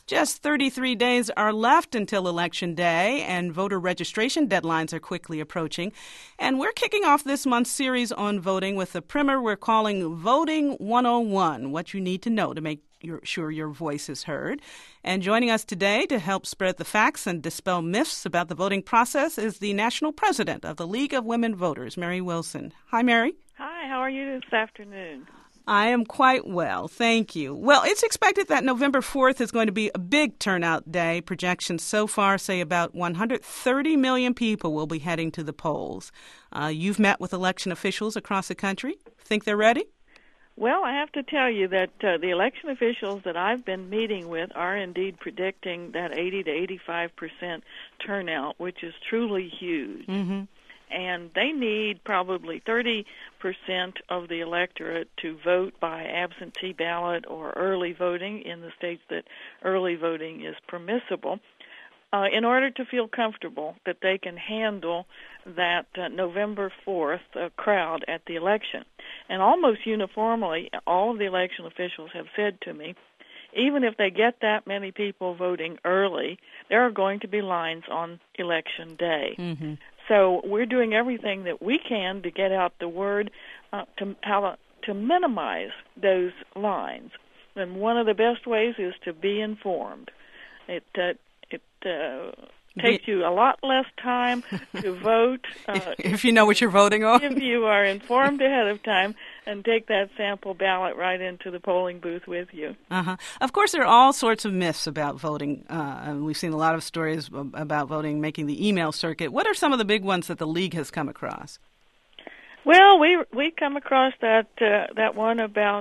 Just 33 days are left until Election Day, and voter registration deadlines are quickly approaching. And we're kicking off this month's series on voting with a primer we're calling Voting 101, what you need to know to make sure your voice is heard. And joining us today to help spread the facts and dispel myths about the voting process is the national president of the League of Women Voters, Mary Wilson. Hi, Mary. Hi, how are you this afternoon? I am quite well, thank you. Well, it's expected that November 4th is going to be a big turnout day. Projections so far say about 130 million people will be heading to the polls. You've met with election officials across the country. Think they're ready? Well, I have to tell you that the election officials that I've been meeting with are indeed predicting that 80 to 85% turnout, which is truly huge. Mm-hmm. And they need probably 30% of the electorate to vote by absentee ballot or early voting in the states that early voting is permissible, in order to feel comfortable that they can handle that November 4th crowd at the election. And almost uniformly, all of the election officials have said to me, even if they get that many people voting early, there are going to be lines on Election Day. Mm-hmm. So we're doing everything that we can to get out the word to minimize those lines. And one of the best ways is to be informed. It takes you a lot less time to vote if you know what you're voting on. If you are informed ahead of time and take that sample ballot right into the polling booth with you. Uh-huh. Of course, there are all sorts of myths about voting. We've seen a lot of stories about voting making the email circuit. What are some of the big ones that the League has come across? Well, we come across that one about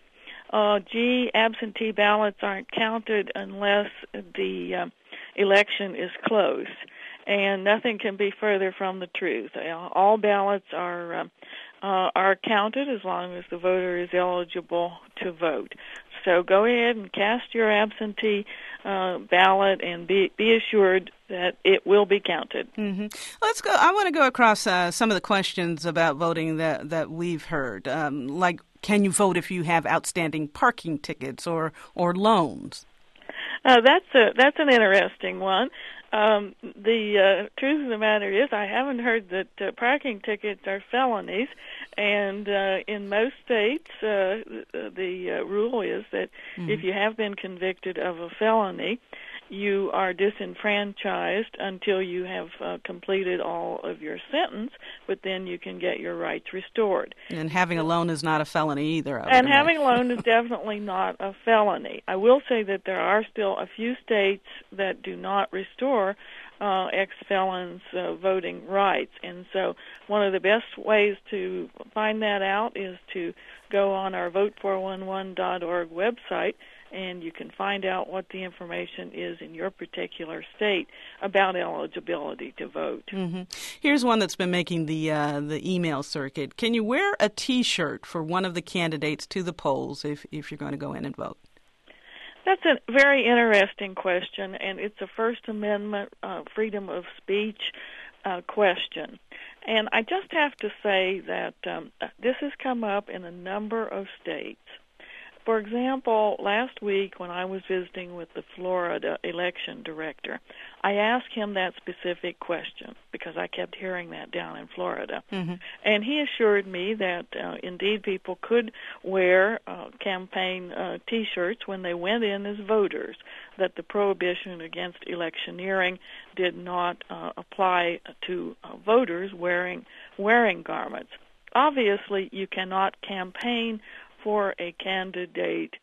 absentee ballots aren't counted unless the election is closed, and nothing can be further from the truth. All ballots are counted as long as the voter is eligible to vote. So go ahead and cast your absentee ballot and be assured that it will be counted. Mm-hmm. Let's go. I want to go across some of the questions about voting that we've heard, like can you vote if you have outstanding parking tickets or loans? That's an interesting one. The truth of the matter is I haven't heard that parking tickets are felonies, and in most states the rule is that if you have been convicted of a felony, you are disenfranchised until you have completed all of your sentence, but then you can get your rights restored. And having a loan is not a felony either. And having a loan is definitely not a felony. I will say that there are still a few states that do not restore ex-felons' voting rights. And so one of the best ways to find that out is to go on our vote411.org website, and you can find out what the information is in your particular state about eligibility to vote. Mm-hmm. Here's one that's been making the email circuit. Can you wear a T-shirt for one of the candidates to the polls if you're going to go in and vote? That's a very interesting question, and it's a First Amendment freedom of speech question. And I just have to say that this has come up in a number of states. For example, last week when I was visiting with the Florida election director, I asked him that specific question because I kept hearing that down in Florida. Mm-hmm. And he assured me that indeed people could wear campaign T-shirts when they went in as voters, that the prohibition against electioneering did not apply to voters wearing garments. Obviously, you cannot campaign for a candidate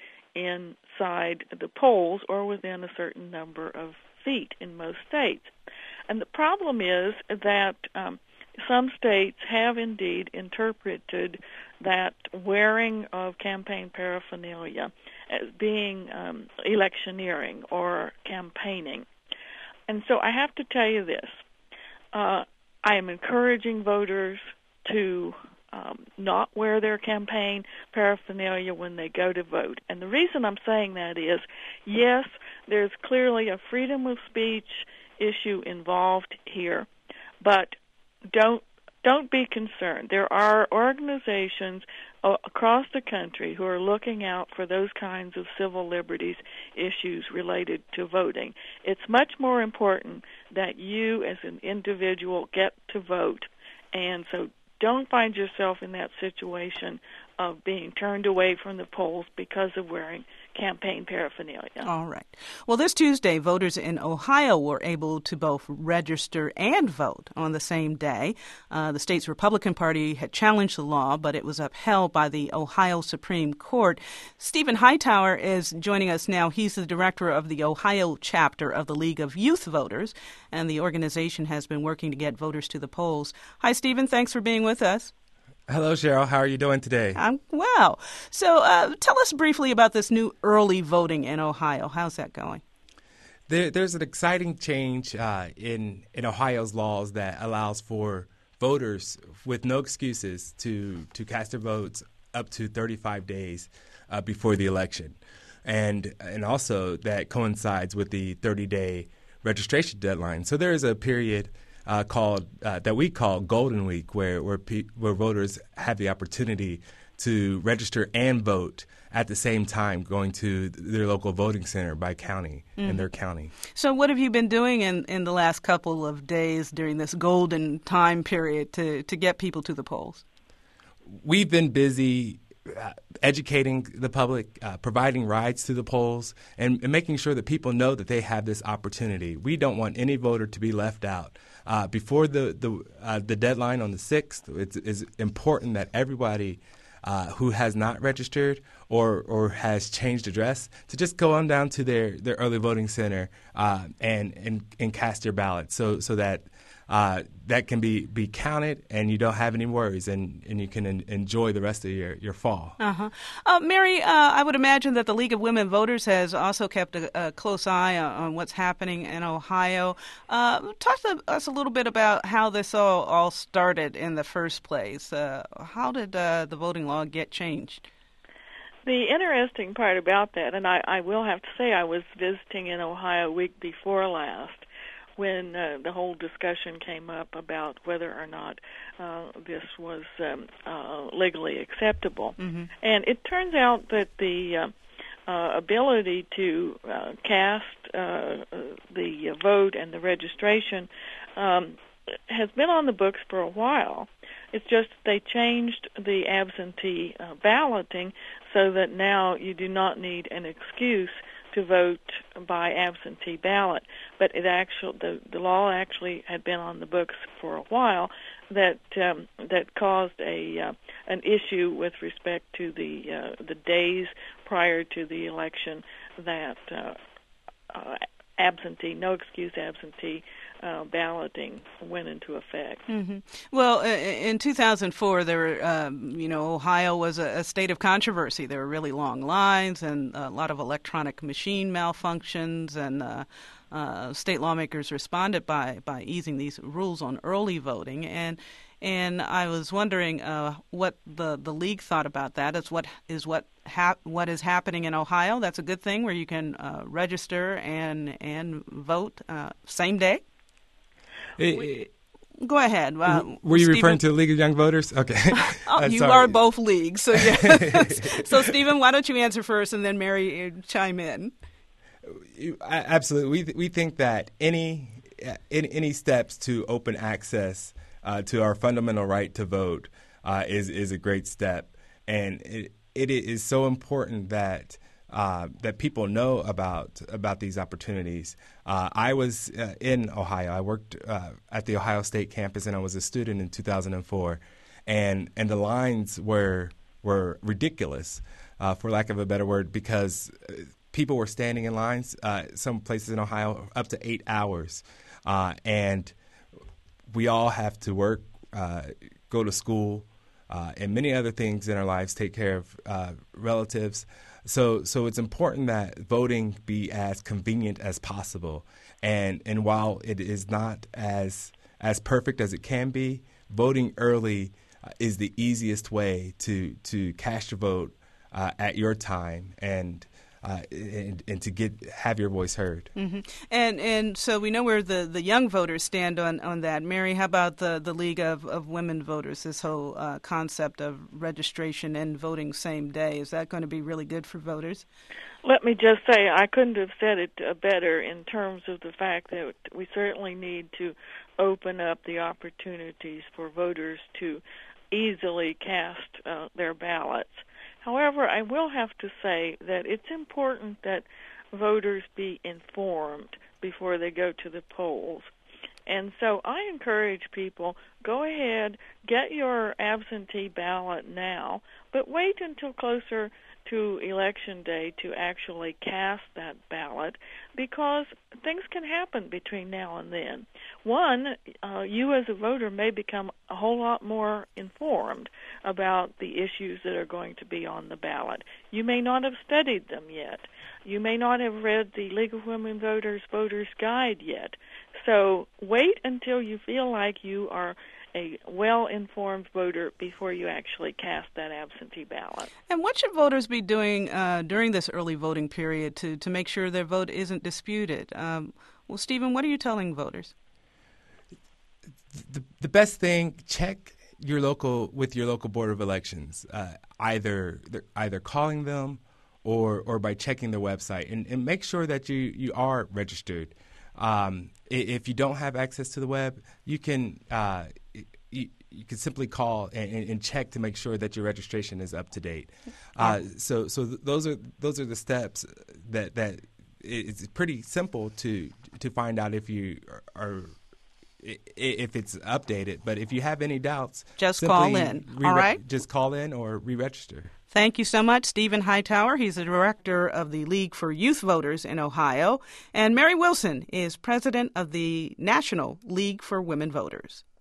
inside the polls or within a certain number of feet in most states. And the problem is that some states have indeed interpreted that wearing of campaign paraphernalia as being electioneering or campaigning. And so I have to tell you this. I am encouraging voters to not wear their campaign paraphernalia when they go to vote. And the reason I'm saying that is, yes, there's clearly a freedom of speech issue involved here, but don't be concerned. There are organizations across the country who are looking out for those kinds of civil liberties issues related to voting. It's much more important that you as an individual get to vote, and so don't find yourself in that situation of being turned away from the polls because of wearing campaign paraphernalia. All right. Well, this Tuesday, voters in Ohio were able to both register and vote on the same day. The state's Republican Party had challenged the law, but it was upheld by the Ohio Supreme Court. Stephen Hightower is joining us now. He's the director of the Ohio chapter of the League of Youth Voters, and the organization has been working to get voters to the polls. Hi, Stephen. Thanks for being with us. Hello, Cheryl. How are you doing today? I'm well. So tell us briefly about this new early voting in Ohio. How's that going? There's an exciting change in Ohio's laws that allows for voters with no excuses to cast their votes up to 35 days before the election. And also that coincides with the 30-day registration deadline. So there is a period that we call Golden Week, where voters have the opportunity to register and vote at the same time, going to their local voting center by county in their county. So what have you been doing in the last couple of days during this golden time period to get people to the polls? We've been busy educating the public, providing rides to the polls, and making sure that people know that they have this opportunity. We don't want any voter to be left out. Before the deadline on the 6th, it's important that everybody who has not registered or has changed address to just go on down to their early voting center and cast their ballot so that that can be counted and you don't have any worries and you can enjoy the rest of your fall. Mary, I would imagine that the League of Women Voters has also kept a close eye on what's happening in Ohio. Talk to us a little bit about how this all started in the first place. How did the voting law get changed? The interesting part about that, and I will have to say I was visiting in Ohio week before last, when the whole discussion came up about whether or not this was legally acceptable. Mm-hmm. And it turns out that the ability to cast the vote and the registration has been on the books for a while. It's just they changed the absentee balloting so that now you do not need an excuse to vote by absentee ballot, but the law actually had been on the books for a while that caused an issue with respect to the days prior to the election that no excuse absentee balloting went into effect. Mm-hmm. Well, in 2004, there were, Ohio was a state of controversy. There were really long lines and a lot of electronic machine malfunctions, and state lawmakers responded by easing these rules on early voting. And I was wondering what the league thought about that. It's what is happening in Ohio. That's a good thing, where you can register and vote same day. Go ahead. Were you referring to the League of Young Voters? Okay. You are both leagues. So, yeah. So, Stephen, why don't you answer first, and then Mary chime in? Absolutely. We think that any steps to open access to our fundamental right to vote is a great step, and it is so important that people know about these opportunities. I was in Ohio. I worked at the Ohio State campus, and I was a student in 2004, and the lines were ridiculous, for lack of a better word, because people were standing in lines. Some places in Ohio up to 8 hours, and we all have to work, go to school, and many other things in our lives, take care of relatives. So it's important that voting be as convenient as possible. And while it is not as perfect as it can be, voting early is the easiest way to cast your vote at your time. And and to have your voice heard. Mm-hmm. And so we know where the young voters stand on that. Mary, how about the League of Women Voters, this whole concept of registration and voting same day? Is that going to be really good for voters? Let me just say I couldn't have said it better in terms of the fact that we certainly need to open up the opportunities for voters to easily cast their ballots. However, I will have to say that it's important that voters be informed before they go to the polls. And so I encourage people, go ahead, get your absentee ballot now, but wait until closer to Election Day to actually cast that ballot, because things can happen between now and then. One, you as a voter may become a whole lot more informed about the issues that are going to be on the ballot. You may not have studied them yet. You may not have read the League of Women Voters Voter's Guide yet. So wait until you feel like you are a well-informed voter before you actually cast that absentee ballot. And what should voters be doing during this early voting period to make sure their vote isn't disputed? Well, Stephen, what are you telling voters? The best thing, check with your local Board of Elections, either calling them or by checking their website, and make sure that you are registered. If you don't have access to the web, you can simply call and check to make sure that your registration is up to date. So those are the steps that it's pretty simple to find out if you are if it's updated. But if you have any doubts, just call in. All right, just call in or re-register. Thank you so much, Stephen Hightower. He's the director of the League for Youth Voters in Ohio. And Mary Wilson is president of the National League for Women Voters.